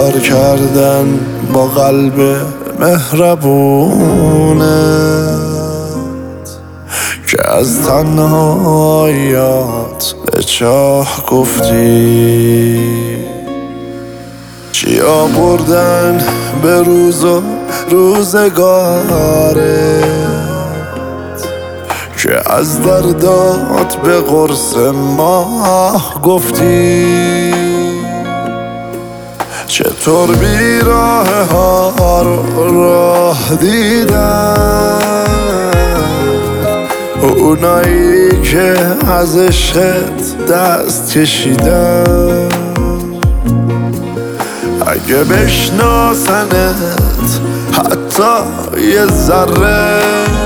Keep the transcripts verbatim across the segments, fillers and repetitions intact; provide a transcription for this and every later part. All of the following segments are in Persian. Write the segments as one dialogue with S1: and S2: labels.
S1: کار کردن با قلب مهربونت که از تنهاییات به چاه گفتی. چیا بردن به روز و روزگارت که از دردات به قرص ماه گفتی. چطور بیراه ها رو راه دیدن اونایی که از عشقت دست کشیدن. اگه بشناسنت حتی یه ذره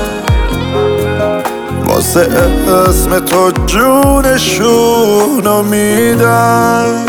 S1: واسه اسم تو جونشونو میدن.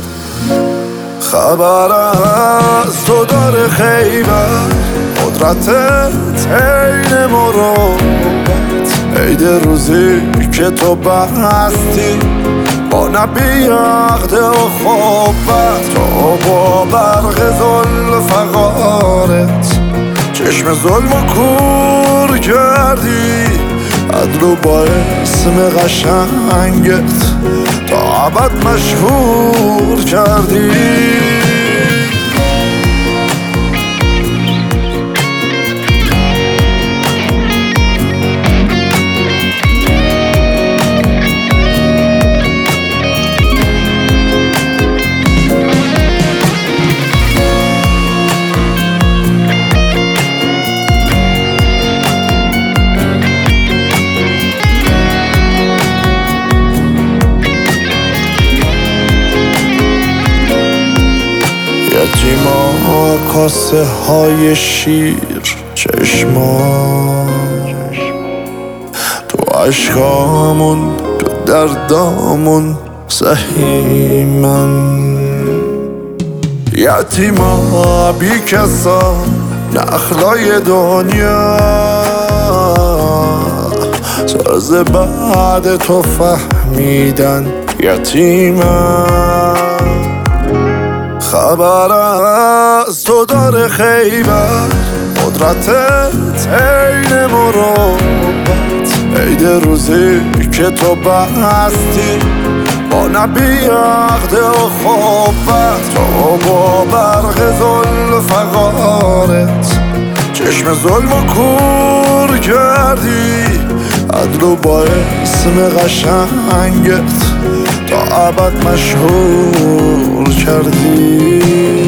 S1: خبر از تو داره خیبر قدرتت عین مروت. عید روزی که تو بستی با نبی عقد و خوبت تو با برق ظلم فقارت چشم ظلم و کور کردی. عدلو با اسم قشنگت تا ابد مشهور کردی. یتیما کاسه های شیر چشما تو عشقامون تو دردامون سهیمن. یتیما بی کسا نخلای دنیا تازه بعد تو فهمیدن یتیمن. خبر از تو داره خیبر قدرتت عین مروت. عید روزی که تو بستی با نبی عقد و خوبت تو با برق ظلم فقارت چشم ظلم و کور کردی. عدلو با اسم قشنگت تا ابد مشهور کردی.